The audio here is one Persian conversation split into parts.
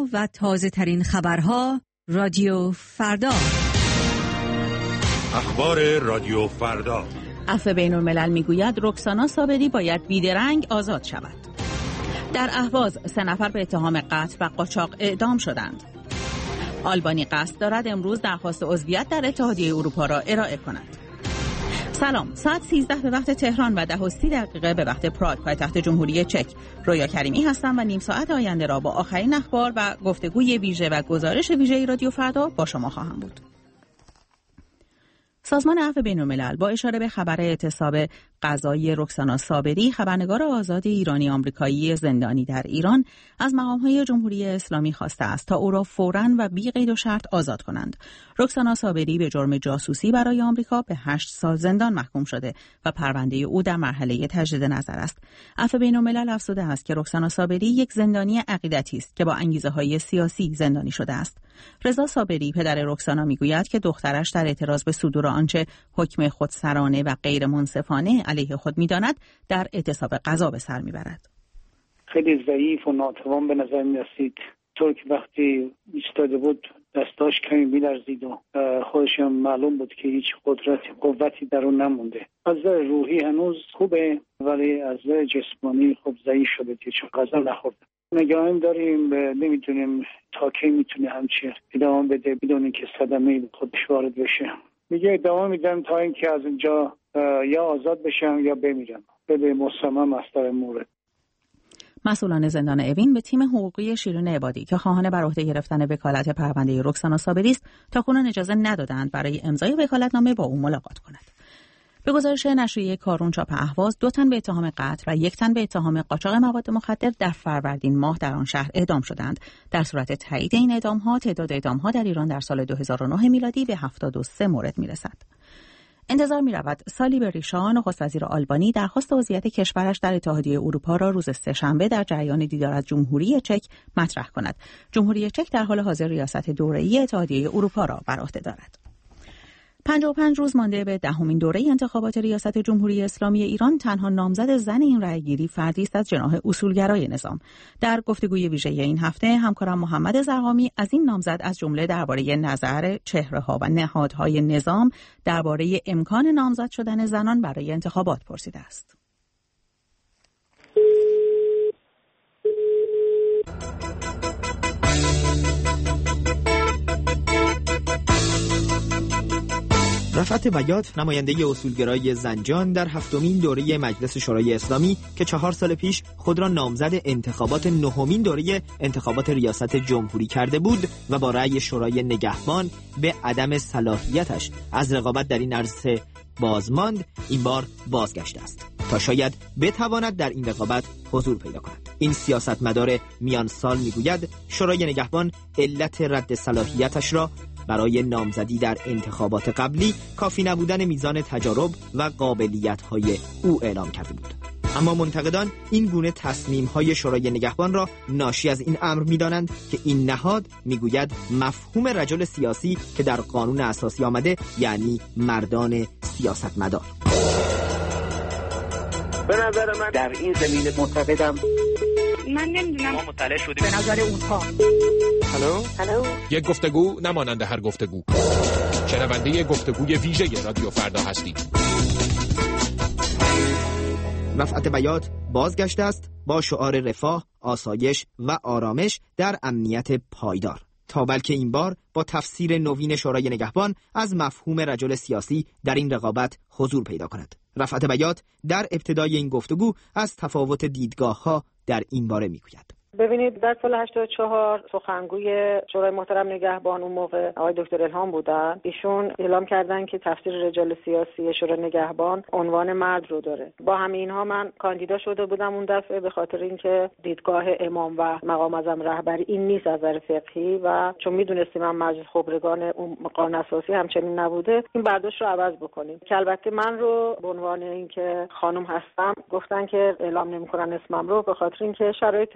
و تازه ترین خبرها رادیو فردا. اخبار رادیو فردا. عفو بین‌الملل میگوید رکسانا صابری باید بیدرنگ آزاد شود. در اهواز 3 نفر به اتهام قتل و قاچاق اعدام شدند. آلبانی قصد دارد امروز درخواست عضویت در اتحادیه اروپا را ارائه کند. سلام، ساعت 13 به وقت تهران و 10:30 به وقت پراگ پایتخت جمهوری چک. رویا کریمی هستم و نیم ساعت آینده را با آخرین اخبار و گفتگوی ویژه و گزارش ویژه رادیو فردا با شما خواهم بود. سازمان عفو بین‌الملل با اشاره به خبر اعتصاب قضایی رکسانا صابری، خبرنگار آزاد ایرانی آمریکایی زندانی در ایران، از مقام‌های جمهوری اسلامی خواسته است تا او را فوراً و بی قید و شرط آزاد کنند. رکسانا صابری به جرم جاسوسی برای آمریکا به 8 سال زندان محکوم شده و پرونده او در مرحله تجدید نظر است. عفو بین‌الملل افزوده است که رکسانا صابری یک زندانی عقیدتی است که با انگیزه‌های سیاسی زندانی شده است. رضا صابری پدر رکسانا میگوید که دخترش در اعتراض به صدور آنچه حکم خودسرانه و غیر منصفانه علیه خود می‌داند در اعتصاب قضا به سر می‌برد. خیلی ضعیف و ناتوان به نظر می‌رسید. طور که وقتی ایستاده بود دستاش کمی می‌لرزید و خودش هم معلوم بود که هیچ قوتی در اون نمونده. از نظر روحی هنوز خوبه ولی از نظر جسمانی خب ضعیف شده که چون غذا نخورده. نگاهیم داریم، نمی‌دونیم تا کی می‌تونه همچین ادامه بده بدون که صدمه خودش وارد بشه. میگه ادامه میدم تا اینکه از اینجا یا آزاد بشم یا بمیرم. به مصمم است در مورد. مسئولان زندان اوین به تیم حقوقی شیرین عبادی که خواهان بر عهده گرفتن وکالت پرونده رکسانا صابری است تاکنون اجازه ندادند برای امضای وکالتنامه با او ملاقات کند. به گزارش نشریه کارون چاپ اهواز 2 تن به اتهام قتل و 1 تن به اتهام قاچاق مواد مخدر در فروردین ماه در آن شهر اعدام شدند. در صورت تایید این اعدام‌ها تعداد اعدام‌ها در ایران در سال 2009 میلادی به 73 مورد میرسد. انتظار می‌رود سالیبری شاه نخست وزیر آلبانی درخواست عضویت کشورش در اتحادیه اروپا را روز سه‌شنبه در جریان دیدار از جمهوری چک مطرح کند. جمهوری چک در حال حاضر ریاست دوره‌ای اتحادیه اروپا را بر عهده دارد. 55 روز مانده به 10مین دوره انتخابات ریاست جمهوری اسلامی ایران، تنها نامزد زن این رأیگیری فردی است از جناح اصولگرای نظام. در گفتگوی ویژه این هفته همکارم محمد زرقامی از این نامزد از جمله درباره نظر چهره‌ها و نهادهای نظام درباره امکان نامزد شدن زنان برای انتخابات پرسیده است. رفعت بیات، نماینده اصولگرای زنجان، در 7مین دوره مجلس شورای اسلامی که 4 سال پیش خود را نامزد انتخابات 9مین دوره انتخابات ریاست جمهوری کرده بود و با رأی شورای نگهبان به عدم صلاحیتش از رقابت در این عرصه بازماند، این بار بازگشته است تا شاید بتواند در این رقابت حضور پیدا کند. این سیاستمدار میان سال میگوید شورای نگهبان علت رد صلاحیتش را برای نامزدی در انتخابات قبلی کافی نبودن میزان تجارب و قابلیت‌های او اعلام کرده بود. اما منتقدان این گونه تصمیم‌های شورای نگهبان را ناشی از این امر می‌دانند که این نهاد میگوید مفهوم رجل سیاسی که در قانون اساسی آمده یعنی مردان سیاستمدار. به نظر من در این زمینه معتقدم من نمیدونم ما مطلع شدیم به نظر اونها. هلو یک گفتگو نمانند هر گفتگو. شنونده گفتگوی ویژه رادیو فردا هستید. رفعت بیات بازگشته است با شعار رفاه، آسایش و آرامش در امنیت پایدار، تا بلکه این بار با تفسیر نوین شورای نگهبان از مفهوم رجل سیاسی در این رقابت حضور پیدا کند. رفعت بیات در ابتدای این گفتگو از تفاوت دیدگاه‌ها در این باره میگوید. ببینید، در سال 84 سخنگوی شورای محترم نگهبان اون موقع آقای دکتر الهام بودن، ایشون اعلام کردن که تفسیر رجال سیاسی شورای نگهبان عنوان مرد رو داره. با همه اینها من کاندیدا شده بودم اون دفعه، به خاطر اینکه دیدگاه امام و مقام اعظم رهبری این نیست از نظر فقهی و چون میدونستیم من مجلس خبرگان اون قانون اساسی همچنین نبوده، این برداشت رو عوض بکنیم که البته من رو به عنوان اینکه خانم هستم گفتن که اعلام نمی‌کنن اسمم رو، به خاطر اینکه شرایط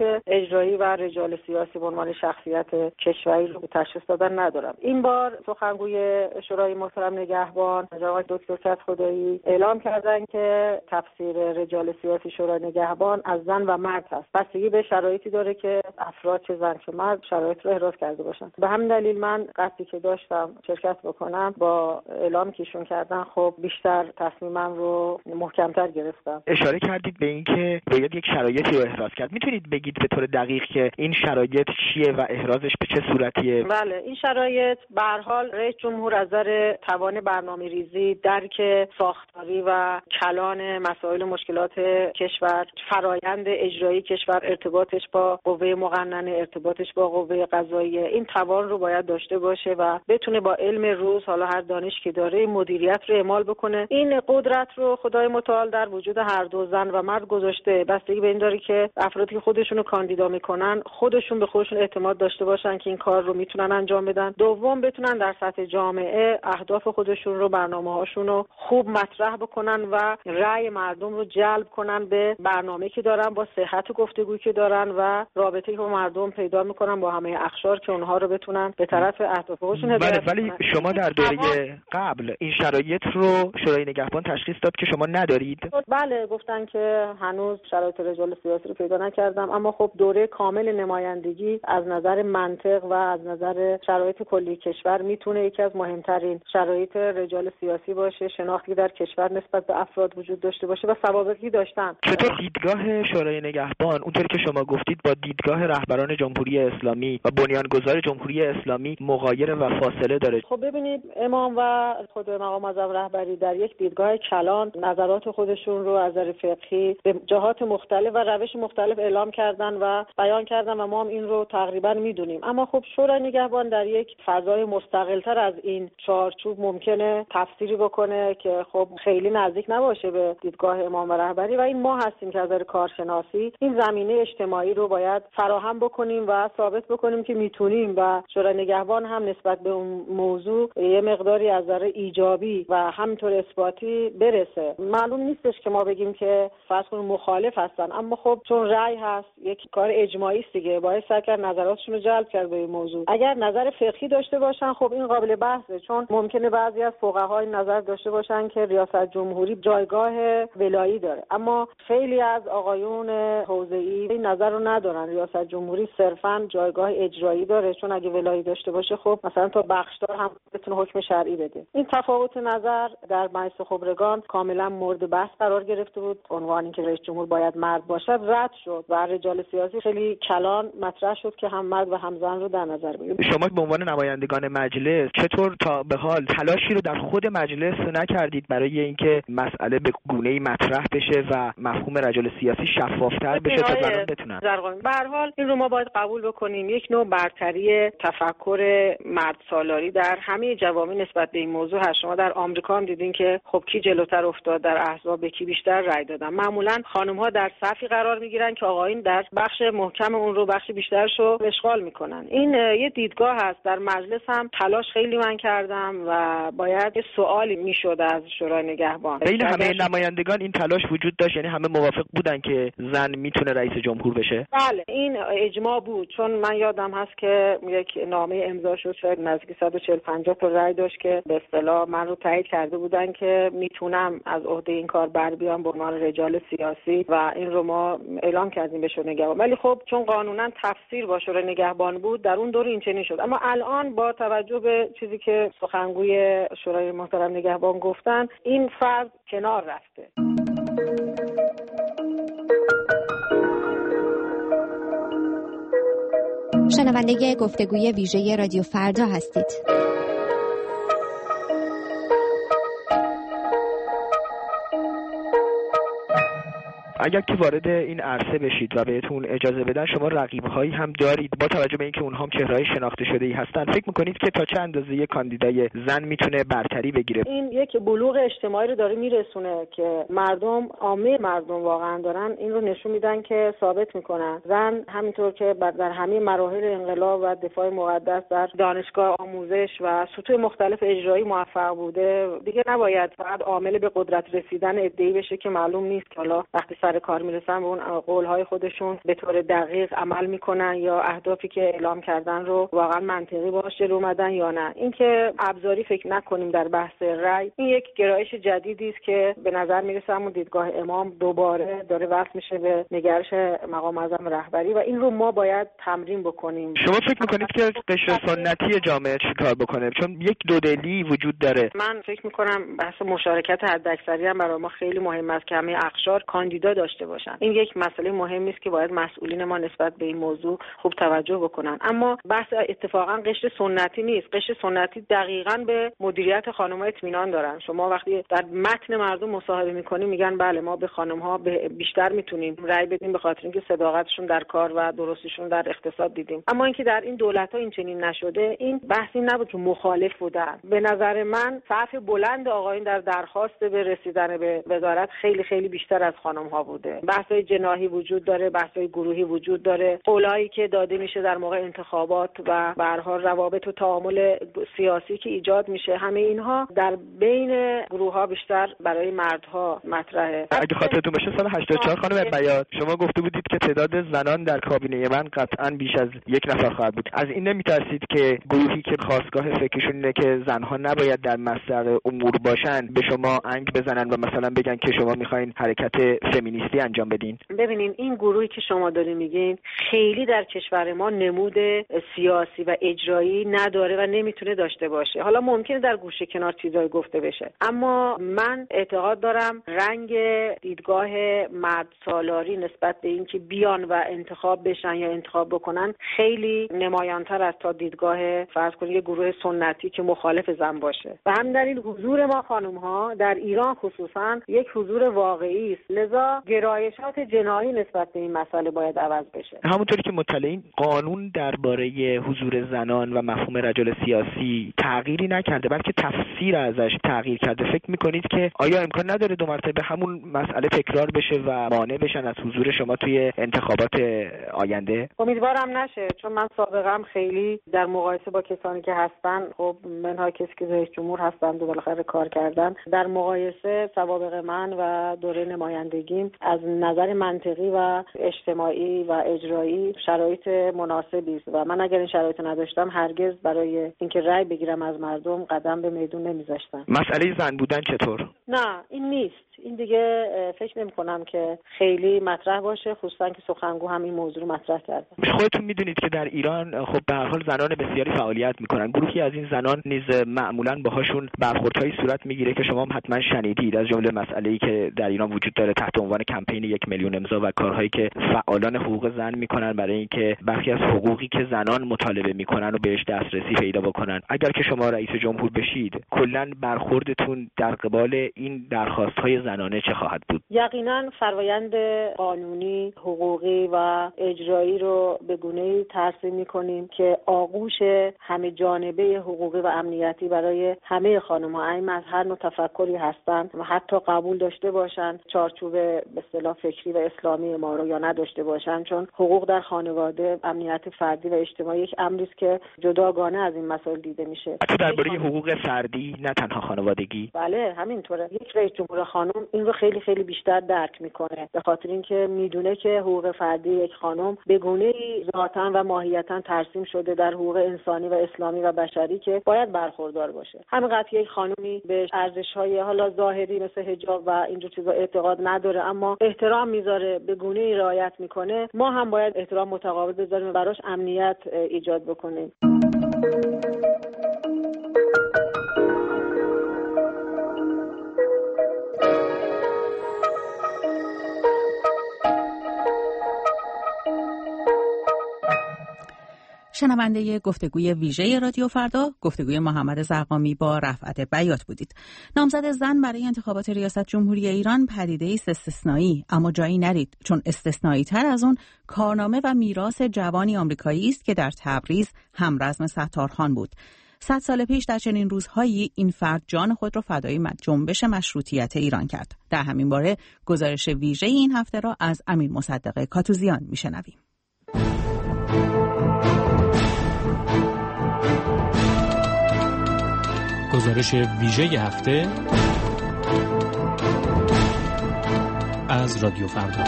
اجرایی و رجال سیاسی به عنوان شخصیت کشوری رو تشخیص دادن ندارم. این بار سخنگوی شورای محترم نگهبان آقای دکتر کدخدایی اعلام کردن که تفسیر رجال سیاسی شورای نگهبان از زن و مرد هست. بستگی به شرایطی داره که افراد چه زن چه مرد شرایط رو احراز کرده باشن. به همین دلیل من قصدی که داشتم شرکت بکنم با اعلام که ایشون کردن خب بیشتر تصمیمم رو محکم‌تر گرفتم. اشاره کردید به اینکه باید یک شرایطی رو احراز کرد. میتونید بگید به طور دقیق که این شرایط چیه و احرازش به چه صورتیه؟ بله، این شرایط به هر حال رئیس جمهور از نظر توان برنامه‌ریزی، درک ساختاری و کلان مسائل مشکلات کشور، فرایند اجرایی کشور، ارتباطش با قوه مقننه، ارتباطش با قوه قضاییه، این توان رو باید داشته باشه و بتونه با علم روز حالا هر دانش که داره مدیریت رو اعمال بکنه. این قدرت رو خدای متعال در وجود هر دو زن و مرد گذاشته. بستگی به این داره که افرادی که خودشون رو کاندیدا میکنن خودشون به خودشون اعتماد داشته باشن که این کار رو میتونن انجام بدن. دوم بتونن در سطح جامعه اهداف خودشون رو، برنامه‌هاشون رو خوب مطرح بکنن و رأی مردم رو جلب کنن به برنامه‌ای که دارن، با صحت گفتگویی که دارن و رابطه‌ای که مردم پیدا میکنن با همه اقشار که اونها رو بتونن به طرف اهداف خودشون هدایت کنن. ولی شما در دوره قبل این شرایط رو شورای نگهبان تشخیص داد که شما ندارید؟ بله، گفتن که هنوز شرایط رجال سیاسی رو پیدا نکردم، اما خب دوره کامل نمایندگی از نظر منطق و از نظر شرایط کلی کشور میتونه یکی از مهمترین شرایط رجال سیاسی باشه. شناختی در کشور نسبت به افراد وجود داشته باشه و سوابقی داشتن. چطور دیدگاه شورای نگهبان اونطور که شما گفتید با دیدگاه رهبران جمهوری اسلامی و بنیانگذار جمهوری اسلامی مغایر و فاصله داره؟ خب ببینید، امام و خود مقام معظم رهبری در یک دیدگاه کلان نظرات خودشون رو از نظر فقهی به جهات مختلف و روش مختلف اعلام کردن و بیان کردن و ما هم این رو تقریبا میدونیم. اما خب شورای نگهبان در یک فضای مستقل‌تر از این چارچوب ممکنه تفسیری بکنه که خب خیلی نزدیک نباشه به دیدگاه امام و رهبری و این ما هستیم که از نظر کارشناسی این زمینه اجتماعی رو باید فراهم بکنیم و ثابت بکنیم که میتونیم و شورای نگهبان هم نسبت به اون موضوع یه مقداری از نظر ایجابی و همینطور اثباتی برسه. معلوم نیستش که ما بگیم که فرض کنیم مخالف هستن، اما خب چون رأی هست یک کار اجماعی است دیگه، باید سعی کرد نظراتشون رو جلب کرد به این موضوع. اگر نظر فقهی داشته باشن خب این قابل بحثه، چون ممکنه بعضی از فقها این نظر داشته باشن که ریاست جمهوری جایگاه ولایی داره، اما خیلی از آقایون حوزه‌ای این نظر رو ندارن. ریاست جمهوری صرفاً جایگاه اجرایی داره، چون اگه ولایی داشته باشه خب مثلا تا بخشدار هم بتونه حکم شرعی بده. این تفاوت نظر در مجلس خبرگان کاملا مورد بحث قرار گرفته بود. عنوانی که رئیس جمهور باید مرد باشد رد شد و رجال سیاسی خیلی کلان مطرح شد که هم مرد و هم زن رو در نظر بگیریم. شما به عنوان نمایندگان مجلس چطور تا به حال تلاشی رو در خود مجلس نکردید برای اینکه مسئله به گونه‌ای مطرح بشه و مفهوم رجال سیاسی شفاف‌تر بشه تا زنان بتونن؟ به هر حال این رو ما باید قبول بکنیم. یک نوع برتری تفکر مرد سالاری در همه جوامع نسبت به این موضوع هست. شما در آمریکا هم دیدین که خب کی جلوتر افتاد در احزاب، به کی بیشتر رأی دادن. معمولا خانم‌ها در صفی قرار میگیرن که آقایون در بخش محکم اون رو بخش بیشترش رو اشغال میکنن. این یه دیدگاه هست. در مجلس هم تلاش خیلی من کردم و باید یه سوالی میشد از شورای نگهبان. بین همه نمایندگان این تلاش وجود داشت، یعنی همه موافق بودن که زن میتونه رئیس جمهور بشه؟ بله، این اجماع بود، چون من یادم هست که یک نامه امضا شد، شاید نزدیک 140-50 تا رأی داشت که به اصطلاح من رو تایید کرده بودن که میتونم از عهده این کار بر بیام به عنوان رجال سیاسی و این رو ما اعلام کردیم به شورای نگهبان. ولی خب چون قانونا تفسیر با شورای نگهبان بود در اون دوره این چنین شد. اما الان با توجه به چیزی که سخنگوی شورای محترم نگهبان گفتن این فرض کنار رفته. شنونده گفتگوی ویژه رادیو فردا هستید. اگر که وارد این عرصه بشید و بهتون اجازه بدن، شما رقیب‌هایی هم دارید با توجه به اینکه اونها هم چهره‌های شناخته شده‌ای هستن. فکر می‌کنید که تا چه اندازه یک کاندیدای زن میتونه برتری بگیره؟ این یک بلوغ اجتماعی رو داره میرسونه که مردم، عامه مردم واقعا دارن این رو نشون میدن که ثابت میکنن زن همینطور که در همه مراحل انقلاب و دفاع مقدس در دانشگاه آموزش و سطوح مختلف اجرایی موفق بوده. دیگه نباید فقط عامل به قدرت رسیدن عده‌ای بشه که معلوم نیست که حالا وقتی سر کار میرسن به اون قولهای خودشون به طور دقیق عمل میکنن یا اهدافی که اعلام کردن رو واقعا منطقی باهاش جلو اومدن یا نه. اینکه ابزاری فکر نکنیم در بحث رأی، این یک گرایش جدیدی است که به نظر میرسه همون دیدگاه امام دوباره داره وصل میشه به نگرش مقام اعظم رهبری و این رو ما باید تمرین بکنیم. شما فکر میکنید که قشر سنتی جامعه چیکار بکنه؟ چون یک دودلی وجود داره. من فکر میکنم بحث مشارکت حداکثری هم برای ما خیلی مهم است که همه اقشار کاندیدا داشته باشن. این یک مسئله مهمی است که باید مسئولین ما نسبت به این موضوع خوب توجه بکنن. اما بحث اتفاقا قشر سنتی نیست. قشر سنتی دقیقاً به مدیریت خانم‌ها اطمینان دارن. شما وقتی در متن مردم مصاحبه میکنی میگن بله ما به خانم‌ها بیشتر میتونیم رأی بدیم به خاطر اینکه صداقتشون در کار و درستیشون در اقتصاد دیدیم. اما اینکه در این دولت‌ها این چنین نشده، این بحثی نبود که مخالف بودن. به نظر من صف بلند آقایون در درخواست به رسیدن به وزارت خیلی خیلی بیشتر از خانم‌ها بوده. بحث‌های جناحی وجود داره، بحث‌های گروهی وجود داره، قولایی که داده میشه در موقع انتخابات و به هر حال روابط و تعامل سیاسی که ایجاد میشه، همه اینها در بین گروه‌ها بیشتر برای مردها مطرحه. اگه خاطرتون باشه سال 84 خانم بیات شما گفته بودید که تعداد زنان در کابینه من قطعاً بیش از یک نفر خواهد بود. از این نمی‌ترسید که گروهی که خواستگاه فکرشون اینه که زنها نباید در مصدر امور باشن به شما انگ بزنن و مثلا بگن که شما می‌خواید حرکت فمینیستی انجام بدین؟ ببینین این گروهی که شما دارین میگین خیلی در کشور ما نمود سیاسی و اجرایی نداره و نمیتونه داشته باشه. حالا ممکنه در گوشه کنار چیزایی گفته بشه، اما من اعتقاد دارم رنگ دیدگاه مرد سالاری نسبت به اینکه بیان و انتخاب بشن یا انتخاب بکنن خیلی نمایانتر از تا دیدگاه فرض کنید یه گروه سنتی که مخالف زن باشه. و همین دلیل حضور ما خانم‌ها در ایران خصوصا یک حضور واقعی است. لذا گرایشات جناحی نسبت به این مسئله باید عوض بشه. همونطوری که مطلعین قانون درباره حضور زنان و مفهوم رجل سیاسی تغییری نکرده بلکه تفسیر ازش تغییر کرده. فکر میکنید که آیا امکان نداره دو مرتبه همون مسئله تکرار بشه و مانع بشن از حضور شما توی انتخابات آینده؟ امیدوارم نشه، چون من سابقم خیلی در مقایسه با کسانی که هستن، خب منها کسی که رئیس جمهور هستن و بالاخره کار کردن، در مقایسه سوابق من و دوره نمایندگیم از نظر منطقی و اجتماعی و اجرایی شرایط مناسبی است و من اگر این شرایط نداشتم هرگز برای اینکه رأی بگیرم از مردم قدم به میدون نمیذاشتم. مسئله زن بودن چطور؟ نه این نیست. این دیگه فکر نمی‌کنم که خیلی مطرح باشه، خصوصا که سخنگو هم این موضوع رو مطرح کرده. خودتون میدونید که در ایران خب به هر حال زنان بسیاری فعالیت میکنن. گروهی از این زنان نیز معمولاً باهاشون برخوردهای صورت میگیره که شما هم حتما شنیدید، از جمله مسئله‌ای که در ایران وجود داره تحت عنوان کمپین 1 میلیون امضا و کارهایی که فعالان حقوق زن میکنن برای اینکه برخی از حقوقی که زنان مطالبه میکنن و بهش دسترسی پیدا بکنن. اگر که شما رئیس جمهور بشید کلاً برخوردتون در قبال این درخواست‌های زنانه چه خواهد بود؟ یقینا فرآیند قانونی، حقوقی و اجرایی رو به گونه‌ای ترسیم می‌کنیم که آغوش همه جانبه حقوقی و امنیتی برای همه خانم‌ها ایم از هر نوع تفکری هستند و حتی قبول داشته باشند چارچوب به اصطلاح فکری و اسلامی ما رو یا نداشته باشند، چون حقوق در خانواده، امنیت فردی و اجتماعی یک امری است که جداگانه از این مسائل دیده میشه. حتی درباره حقوق فردی نه تنها خانوادگی. بله همینطوره. یک رئیس جمهور خانم این رو خیلی خیلی بیشتر درک میکنه به خاطر اینکه میدونه که حقوق فردی یک خانم به گونه‌ای ذاتاً و ماهیتاً ترسیم شده در حقوق انسانی و اسلامی و بشری که باید برخوردار باشه. همینقدر یک خانمی به ارزش‌های حالا ظاهری مثل حجاب و اینجور چیزا اعتقاد نداره اما احترام میذاره، به گونه‌ای رعایت میکنه، ما هم باید احترام متقابل بذاریم و براش امنیت ایجاد بکنیم. شنونده گفتگوی ویژه رادیو فردا، گفتگوی محمد زرقامی با رفعت بیات بودید. نامزد زن برای انتخابات ریاست جمهوری ایران پدیده‌ای است استثنایی، اما جایی نرید، چون استثنایی تر از اون کارنامه و میراث جوانی آمریکایی است که در تبریز همرزم ستارخان بود. 100 سال پیش در چنین روزهایی این فرد جان خود را فدای جنبش مشروطیت ایران کرد. در همین باره گزارش ویژه این هفته را از امیر مصدق کاتوزیان میشنویم. گزارش ویژه هفته از رادیو فردا.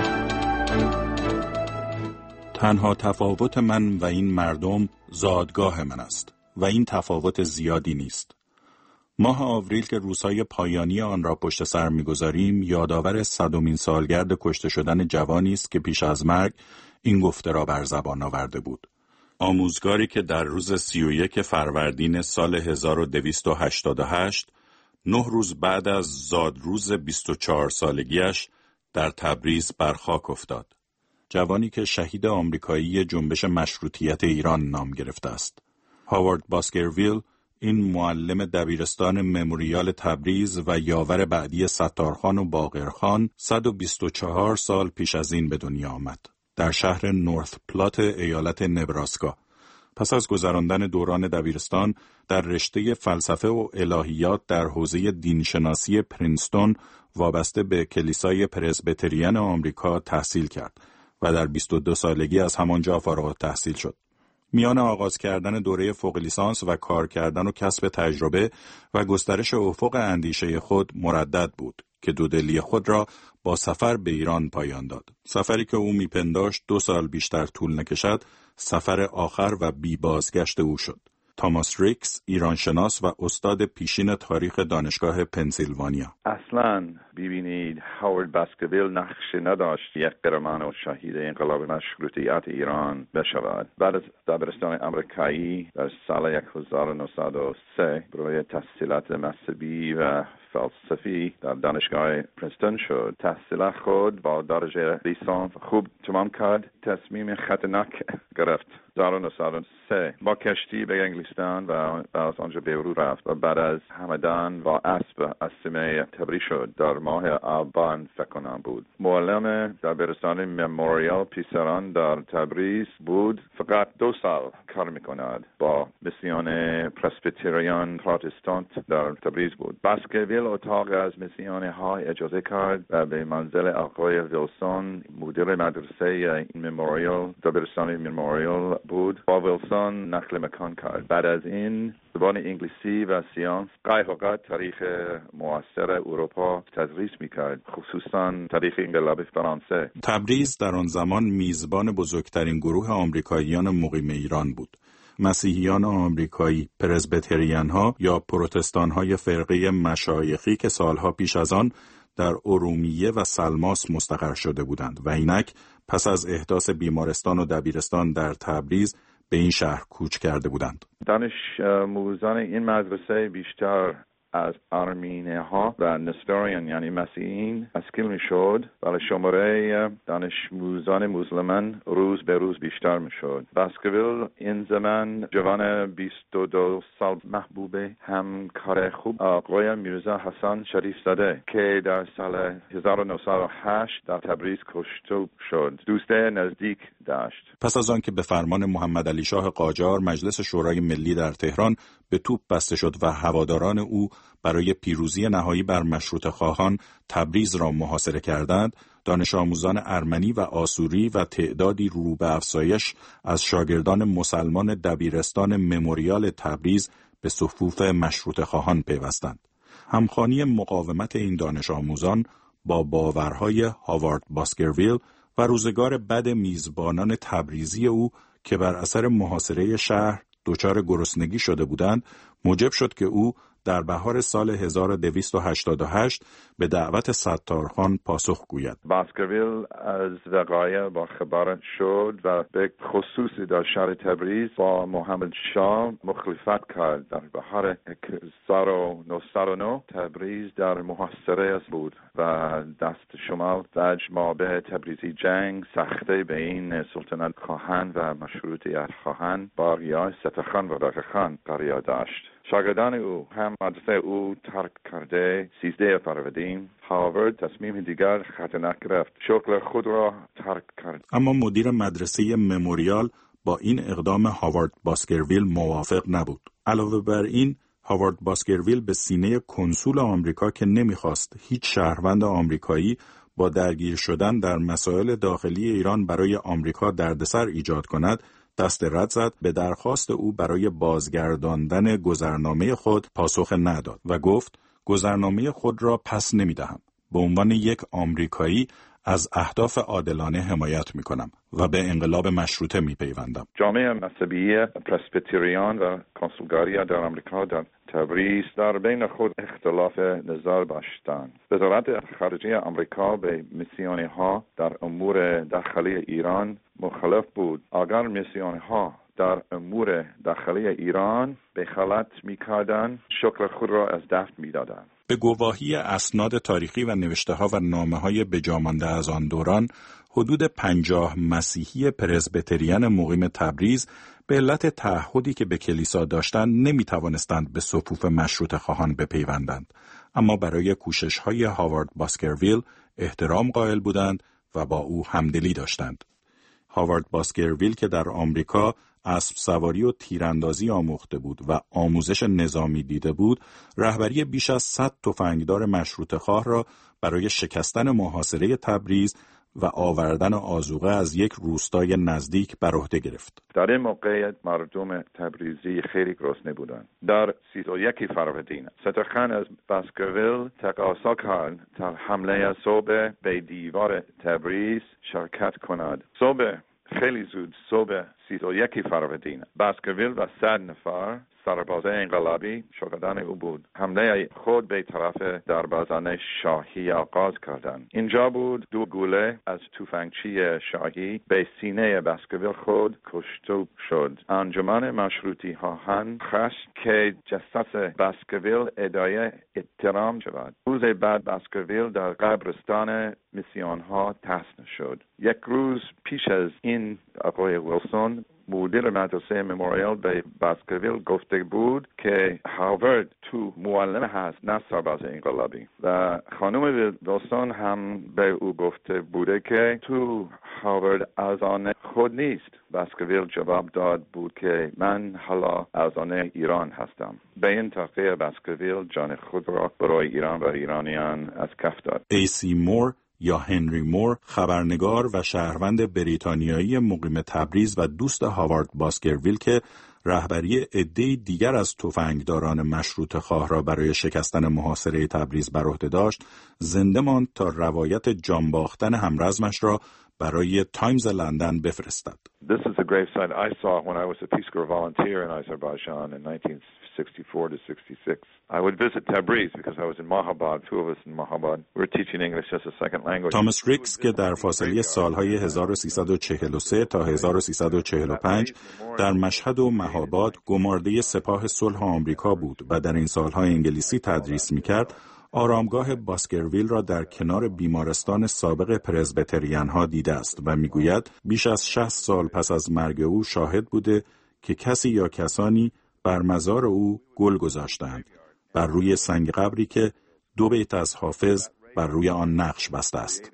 تنها تفاوت من و این مردم زادگاه من است و این تفاوت زیادی نیست. ماه آوریل که روزهای پایانی آن را پشت سر می‌گذاریم یادآور 100مین سالگرد کشته شدن جوانی است که پیش از مرگ این گفته را بر زبان آورده بود. آموزگاری که در روز 31 فروردین سال 1288 9 روز بعد از زادروز 24 سالگیش در تبریز بر خاک افتاد. جوانی که شهید آمریکایی جنبش مشروطیت ایران نام گرفته است. هاوارد باسکرویل، این معلم دبیرستان مموریال تبریز و یاور بعدی ستارخان و باقرخان 124 سال پیش از این به دنیا آمد. در شهر نورث پلات ایالت نبراسکا. پس از گذراندن دوران دبیرستان در رشته فلسفه و الهیات در حوزه دینشناسی پرینستون وابسته به کلیسای پرزبتریان آمریکا تحصیل کرد و در 22 سالگی از همانجا فارغ التحصیل شد. میان آغاز کردن دوره فوق لیسانس و کار کردن و کسب تجربه و گسترش افق اندیشه خود مردد بود که دودلی خود را با سفر به ایران پایان داد. سفری که او میپنداشت 2 سال بیشتر طول نکشد، سفر آخر و بی بازگشت او شد. تاماس ریکس، ایرانشناس و استاد پیشین تاریخ دانشگاه پنسیلوانیا. اصلاً ببینید هاوارد باسکرویل نقش نداشت یک قهرمان و شهید انقلاب مشروطیت ایران بشود. بعد از دبیرستان آمریکایی در سال 1903 برای تحصیلات مذهبی و فلسفی در دانشگاه پرینستون شد. تحصیل خود با درجه لیسانس خوب تمام کرد. تصمیم خطرناک گرفت. 1903 با کشتی به انگلستان و از آنجا بیرون رفت و بعد از همدان و اسب اسمه تبریز شد. در ماه آبان فکر کنم بود. معلم دبیرستان مموریال پیسران در تبریز بود. فقط 2 سال کار میکند. با میسیون پرسبیتریان پروتستانت در تبریز بود. باسکرویل اتاق از میسیون ها اجازه کرد و به منزل آقای ویلسون مدیر مدرسه این مموریال دبیرستان مموریال بود. با ویلسون نقل مکان کرد. بعد از این زبان انگلیسی و ساینس قایقات تاریخ معاصر اروپا تدریس میکرد، خصوصا تاریخ انقلاب فرانسه. تبریز در آن زمان میزبان بزرگترین گروه آمریکاییان مقیم ایران بود. مسیحیان آمریکایی، پرزبتریان ها یا پروتستان های فرقه مشایخی که سالها پیش از آن در ارومیه و سلماس مستقر شده بودند و اینک پس از احداث بیمارستان و دبیرستان در تبریز به این شهر کوچ کرده بودند. دانش آموزان این مدرسه بیشتر از آرمینی ها و نستوریان یعنی مسیحیین تشکیل می شد ولی شماره دانش آموزان مسلمان روز به روز بیشتر می شد. باسکرویل این زمان جوان 22 سال محبوب همکار خوب آقای میرزا حسن شریف زاده که در سال 1908 در تبریز کشته شد. دوست نزدیک داشت. پس از آن که به فرمان محمد علی شاه قاجار مجلس شورای ملی در تهران به توپ بسته شد و هواداران او برای پیروزی نهایی بر مشروطه خواهان تبریز را محاصره کردند، دانش آموزان ارمنی و آسوری و تعدادی رو به افزایش از شاگردان مسلمان دبیرستان مموریال تبریز به صفوف مشروطه خواهان پیوستند. همخوانی مقاومت این دانش آموزان با باورهای هاوارد باسکرویل و روزگار بد میزبانان تبریزی او که بر اثر محاصره شهر دچار گرسنگی شده بودند، موجب شد که او در بهار سال 1288 به دعوت ستارخان پاسخ گوید. باسکرویل از وقایع با خبر شد و به خصوص در شهر تبریز با محمد شاه مخالفت کرد. در بهار 1909 تبریز در محاصره بود و دست شمال وجه به تبریزی جنگ سخته بین سلطنت خواهان و مشروطیت خواهان با ریاست ستارخان و باقرخان قرار داشت. شاگردان او هم مدرسه او ترک کرده 13 فروردین هاوارد تصمیم دیگر خطرناک گرفت. شغل خود را ترک کرد. اما مدیر مدرسه مموریال با این اقدام هاوارد باسکرویل موافق نبود. علاوه بر این هاوارد باسکرویل به سینه کنسول آمریکا که نمیخواست هیچ شهروند آمریکایی با درگیر شدن در مسائل داخلی ایران برای آمریکا دردسر ایجاد کند دست رد زد. به درخواست او برای بازگرداندن گذرنامه خود پاسخ نداد و گفت گذرنامه خود را پس نمیدهم. به عنوان یک آمریکایی از اهداف عادلانه حمایت می‌کنم و به انقلاب مشروطه می‌پیوندم. جامعه مذهبی پرسبیتریان و کنسولگری در آمریکا در تبریز در بین خود اختلاف نظر داشتند. وزارت خارجه آمریکا به میسیون‌ها در امور داخلی ایران مخالف بود. اگر میسیون‌ها در امور داخلی ایران دخالت می‌کردند، شکل خود را از دست می‌دادند. به گواهی اسناد تاریخی و نوشته‌ها و نامه‌های بجامانده از آن دوران، حدود 50 مسیحی پرسبتریان مقیم تبریز به علت تعهدی که به کلیسا داشتند نمی‌توانستند به صفوف مشروطه خواهان بپیوندند، اما برای کوشش‌های هاوارد باسکرویل احترام قائل بودند و با او همدلی داشتند. هاوارد باسکرویل که در آمریکا اسب سواری و تیراندازی آموخته بود و آموزش نظامی دیده بود، رهبری بیش از 100 تفنگدار مشروطه‌خواه را برای شکستن محاصره تبریز و آوردن آذوقه از یک روستای نزدیک بر عهده گرفت. در این موقع مردم تبریزی خیلی گرسنه بودند. در 31 فروردین سترخان از باسکرویل تقاضا کرد تا حمله صبح به دیوار تبریز شرکت کند. خیلی زود صبح 31 فروردین باسکرویل و 100 نفر سرباز انقلابی شاگردان او بود حمله خود به طرف دربازان شاهی آغاز کردند. اینجا بود 2 گوله از تفنگچی شاهی به سینه باسکرویل خود کشته شد. انجمن مشروطی خواهان خواست که جثه باسکرویل ادای احترام شود. روز بعد باسکرویل در قبرستان میسیون ها دفن شد. یک روز پیش از این آقای ویلسون مدیر مدرسه مموریال به باسکرویل گفته بود که هاوارد تو معلم هست نه سرباز انقلابی و خانم ویلسون هم به او گفته بوده که تو هاوارد از آن خود نیست. باسکرویل جواب داد بود که من حالا از آن ایران هستم. به این تقدیر باسکرویل جان خود را برای ایران و ایرانیان از کف داد. ایسی مور یا هنری مور، خبرنگار و شهروند بریتانیایی مقیم تبریز و دوست هاوارد باسکرویل که رهبری عده‌ای دیگر از تفنگداران مشروطه خواه را برای شکستن محاصره تبریز بر عهده داشت، زنده ماند تا روایت جانباختن همرزمش را برای تایمز لندن بفرستد. This is the gravesite I saw when I was a Peace Corps volunteer in Azerbaijan in 1964 to 66. I would visit Tabriz because I was in Mahabad, 2 of us in Mahabad. We were teaching English as a second language. تامس ریکس که در فاصله سالهای 1343 تا 1345 در مشهد و مهاباد گمارده سپاه صلح آمریکا بود و در این سالها انگلیسی تدریس می‌کرد، آرامگاه باسکرویل را در کنار بیمارستان سابق پرسبتریان‌ها دیده است و میگوید بیش از 60 سال پس از مرگ او شاهد بوده که کسی یا کسانی بر مزار او گل گذاشتند، بر روی سنگ قبری که 2 بیت از حافظ بر روی آن نقش بسته است.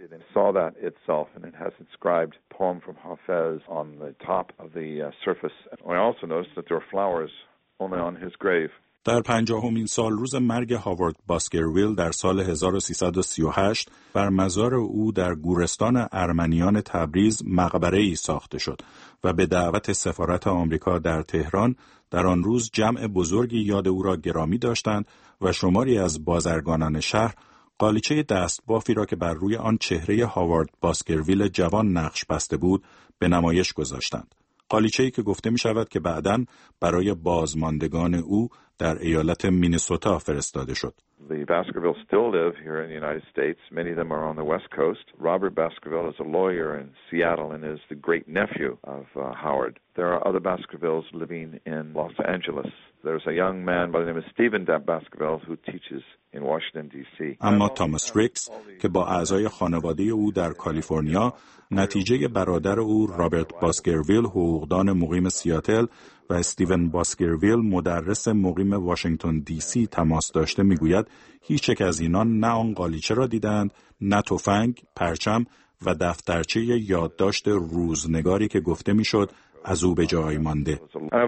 در 50مین سال روز مرگ هاوارد باسکرویل در سال 1338 بر مزار او در گورستان ارمنیان تبریز مقبره‌ای ساخته شد و به دعوت سفارت آمریکا در تهران در آن روز جمع بزرگی یاد او را گرامی داشتند و شماری از بازرگانان شهر قالیچه دستبافی را که بر روی آن چهره هاوارد باسکرویل جوان نقش بسته بود به نمایش گذاشتند. قالیچه‌ای که گفته می شود که بعداً برای بازماندگان او در ایالت مینیسوتا فرستاده شد. The Baskervilles still live here in the United States. Many of them are on the West Coast. Robert Baskerville is a lawyer in Seattle and is the great nephew of Howard. There are other Baskervilles living in Los Angeles. There's a young man by the name of Stephen Baskerville who teaches in Washington D.C. اما تامس ریکس که با اعضای خانواده او در کالیفرنیا نتیجه برادر او رابرت باسکرویل حقوقدان مقیم سیاتل و استیون باسکرویل مدرس مقیم واشنگتن دی سی تماس داشته میگوید هیچ یک از اینان نه آن قالیچه را دیدند، نه تفنگ، پرچم و دفترچه یادداشت روزنگاری که گفته میشد از او به جای مانده.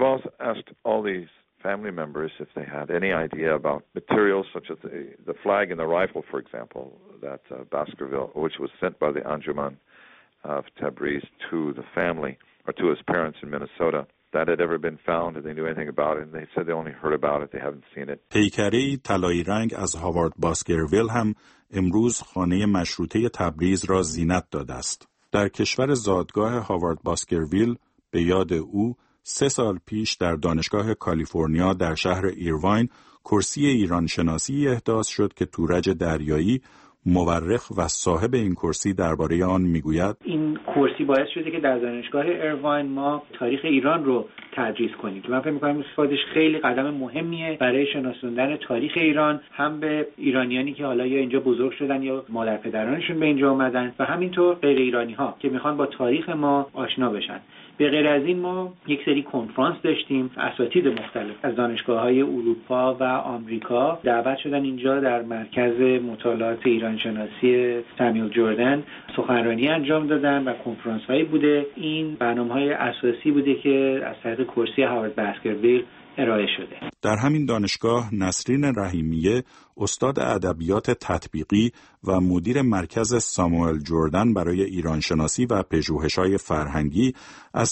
Family members, if they had any idea about materials such as the flag and the rifle, for example, that Baskerville, which was sent by the Anjuman of Tabriz to the family or to his parents in Minnesota. that had ever been found. Did they knew anything about it? And they said they only heard about it. They haven't seen it. پیکره طلایی رنگ از هاوارد باسکرویل هم امروز خانه مشروطه تبریز را زینت داده است. در کشور زادگاه هاوارد باسکرویل به یاد او 3 سال پیش در دانشگاه کالیفرنیا در شهر ایرواین کرسی ایران شناسی احداث شد که تورج دریایی مورخ و صاحب این کرسی درباره آن میگوید این کرسی باعث شده که در دانشگاه ایرواین ما تاریخ ایران رو تدریس کنیم که من فکر می‌کنم استفادهش خیلی قدم مهمیه برای شناساندن تاریخ ایران، هم به ایرانیانی که حالا یا اینجا بزرگ شدن یا مادر پدرانشون به اینجا اومدن و همینطور غیر ایرانی‌ها که میخوان با تاریخ ما آشنا بشن. به غیر از این ما یک سری کنفرانس داشتیم، اساتید مختلف از دانشگاه‌های اروپا و آمریکا دعوت شدن اینجا در مرکز مطالعات ایرانشناسی سامیول جردن سخنرانی انجام دادن و کنفرانس‌هایی بوده. این برنامه‌های اساسی بوده که از طریق کرسی هاوارد باسکرویل ارائه شده. در همین دانشگاه نسرین رحیمیه استاد ادبیات تطبیقی و مدیر مرکز ساموئل جردن برای ایرانشناسی و پژوهش‌های فرهنگی از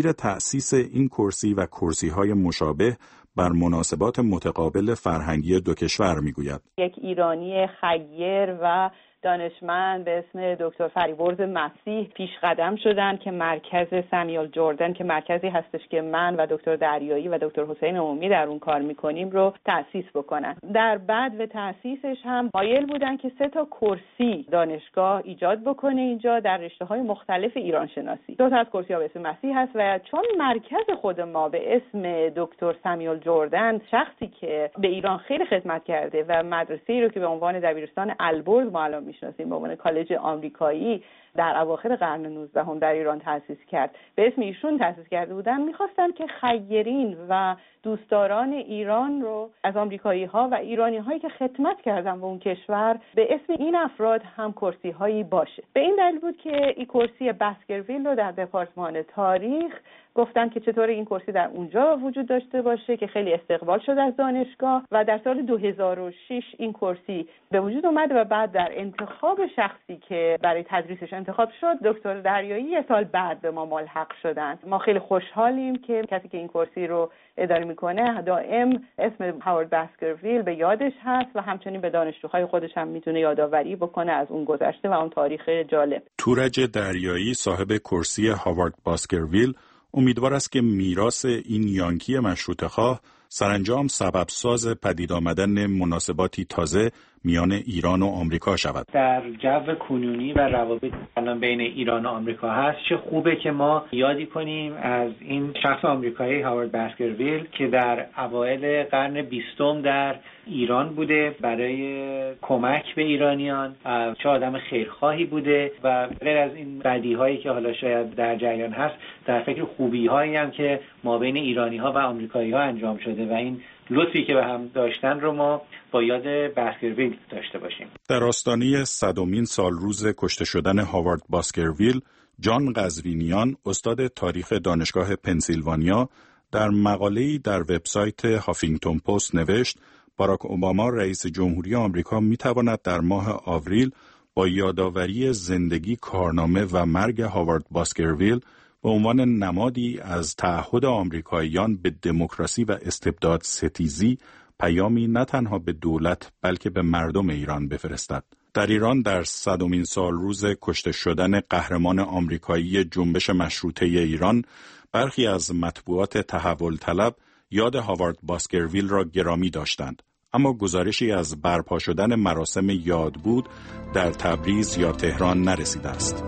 تأسیس این کرسی و کرسی‌های مشابه بر مناسبات متقابل فرهنگی دو کشور میگوید. یک ایرانی خیر و دانشمند به اسم دکتر فریبرز مسیح پیش قدم شدن که مرکز سامیول جردن که مرکزی هستش که من و دکتر دریایی و دکتر حسین عمومی در اون کار میکنیم رو تأسیس بکنن. در بعد و تأسیسش هم مایل بودن که 3 تا کرسی دانشگاه ایجاد بکنه اینجا در رشته‌های مختلف ایران شناسی. 2 تا از کرسی‌ها به اسم مسیح هست و چون مرکز خود ما به اسم دکتر سامیول جردن، شخصی که به ایران خیلی خدمت کرده و مدرسه‌ای رو که به عنوان دبیرستان البرز ما الان میشناسیم به عنوان کالج آمریکایی در اواخر قرن 19 هم در ایران تأسیس کرد، به اسم ایشون تأسیس کرده بودن، می‌خواستن که خیرین و دوستداران ایران رو از آمریکایی‌ها و ایرانی‌هایی که خدمت کردن به اون کشور به اسم این افراد هم کرسی‌هایی باشه. به این دلیل بود که این کرسی باسکرویل رو در دپارتمان تاریخ گفتن که چطور این کرسی در اونجا وجود داشته باشه که خیلی استقبال شد از دانشگاه و در سال 2006 این کرسی به وجود اومد و بعد در انتخاب شخصی که برای تدریسش انتخاب شد دکتر دریایی 1 سال بعد به ما ملحق شدن. ما خیلی خوشحالیم که کسی که این کرسی رو اداره میکنه دائم اسم هاوارد باسکرویل به یادش هست و همچنین به دانشجوهای خودش هم میتونه یادآوری بکنه از اون گذشته و اون تاریخ جالب. تورج دریایی صاحب کرسی هاوارد باسکرویل امیدوار است که میراث این یانکی مشروطه‌خواه سرانجام سبب ساز پدید آمدن مناسباتی تازه میان ایران و آمریکا شود. در جو کنونی و روابط الان بین ایران و آمریکا هست، چه خوبه که ما یادی کنیم از این شخص آمریکایی هاوارد باسکرویل که در اوایل قرن 20 در ایران بوده برای کمک به ایرانیان، چه آدم خیرخواهی بوده و غیر از این بدیهایی که حالا شاید در جریان هست، در فکر خوبی‌هایی هم که ما بین ایرانی‌ها و آمریکایی‌ها انجام شده و این لطفی که به هم داشتن رو ما با یاد باسکرویل داشته باشیم. در آستانه 100مین سالروز کشته شدن هاوارد باسکرویل، جان قزوینیان استاد تاریخ دانشگاه پنسیلوانیا در مقاله‌ای در وبسایت هافینگتون پست نوشت باراک اوباما رئیس جمهوری آمریکا می‌تواند در ماه آوریل با یادآوری زندگی، کارنامه و مرگ هاوارد باسکرویل به عنوان نمادی از تعهد آمریکاییان به دموکراسی و استبداد ستیزی پیامی نه تنها به دولت بلکه به مردم ایران بفرستد. در ایران در 100مین سالروز کشته شدن قهرمان آمریکایی جنبش مشروطه ایران، برخی از مطبوعات تحول طلب یاد هاوارد باسکرویل را گرامی داشتند، اما گزارشی از برپا شدن مراسم یادبود در تبریز یا تهران نرسیده است.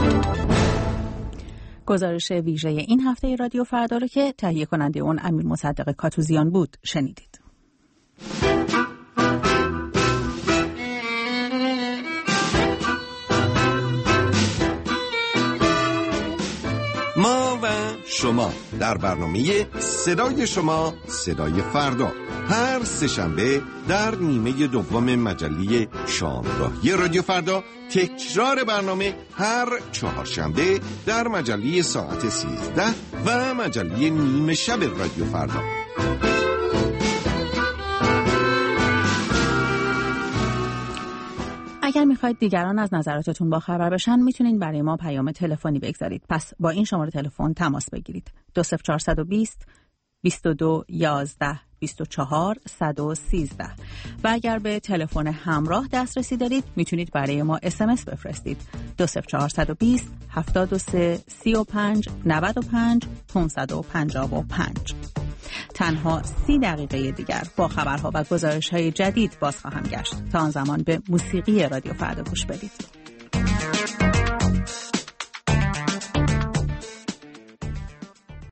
گزارش ویژه این هفته رادیو فردا رو که تهیه کننده اون امیر مصدق کاتوزیان بود شنیدید. ما و شما در برنامه صدای شما صدای فردا هر سه‌شنبه در نیمه دوم مجله شامگاهی رادیو فردا، تکرار برنامه هر چهارشنبه در مجله ساعت 13 و مجله نیمه شب رادیو فردا. اگر میخواید دیگران از نظراتتون باخبر بشن میتونید برای ما پیام تلفنی بگذارید. پس با این شماره تلفن تماس بگیرید: 20420 22 11 24 113. و اگر به تلفن همراه دسترسی دارید میتونید برای ما SMS بفرستید: 20420 73 35 95 555. تنها 30 دقیقه دیگر با خبرها و گزارش‌های جدید باز خواهم گشت. تا آن زمان به موسیقی رادیو فردا گوش بدید.